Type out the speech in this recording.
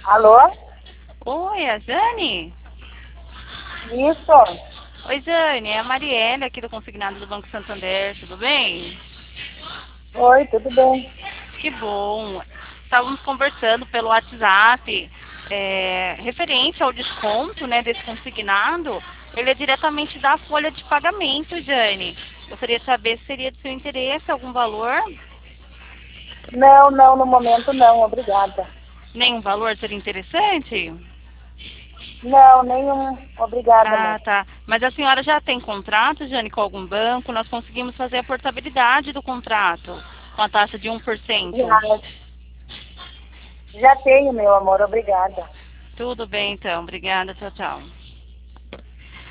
Alô? Oi, a Jane? Isso? Oi, Jane, é a Marielle aqui do Consignado do Banco Santander, tudo bem? Oi, tudo bem? Que bom. Estávamos conversando pelo WhatsApp, referente ao desconto, né, desse consignado. Ele é diretamente da folha de pagamento, Jane. Gostaria de saber se seria do seu interesse algum valor. Não, não, no momento não, obrigada. Nenhum valor seria interessante? Não, nenhum, obrigada, Ah, moça. tá. Mas a senhora já tem contrato, Jane, com algum banco? Nós conseguimos fazer a portabilidade do contrato com a taxa de 1%. Já, já tenho, meu amor, obrigada. Tudo bem, então. Obrigada. Tchau, tchau.